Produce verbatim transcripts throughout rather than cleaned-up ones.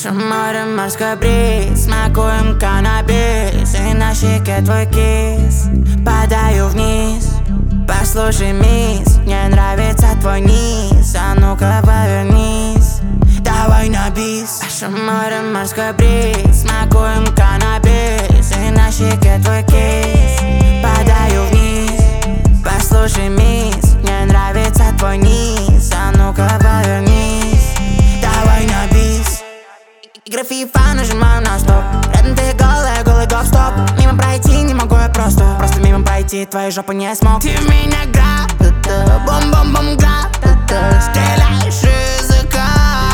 Нашем море морской бриз, смакуем каннабис, и на щеке твой кис. Падаю вниз, послушай, мисс, мне нравится твой низ. А ну-ка повернись, давай на бис. Нашем море морской бриз, смакуем каннабис, и на щеке твой кис. Падаю вниз, послушай, мисс, мне нравится твой низ. А ну-ка повернись, давай на бис. Игры FIFA, нажимаю на стоп. Рядом ты голая, голый гоп-стоп. Мимо пройти не могу я просто. Просто мимо пройти твою жопу не смог. Ты в меня гра, бум-бум-бум гра, стреляешь языка.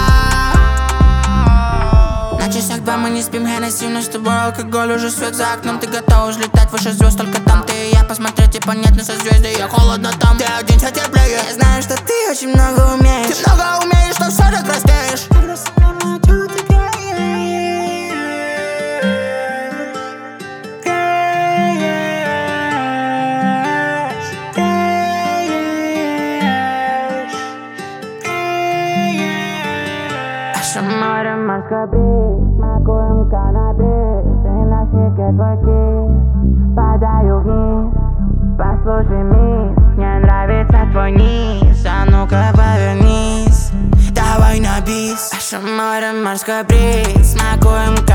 На часах два мы не спим, Хеннесси, но с тобой алкоголь уже свет за окном. Ты готова взлетать выше звезд, только там ты и я. Посмотреть и понять на созвездия, я холодно там. Ты один, все теплее. Я знаю, что ты очень много умеешь. Ты много умеешь, но все так растешь. Нашем море морской бриз, смакуем каннабис, и на щеке твой кис. Падаю вниз, послушай, мисс, мне нравится твой низ. А ну-ка повернись, давай на бис. Нашем море морской бриз, смакуем каннабис.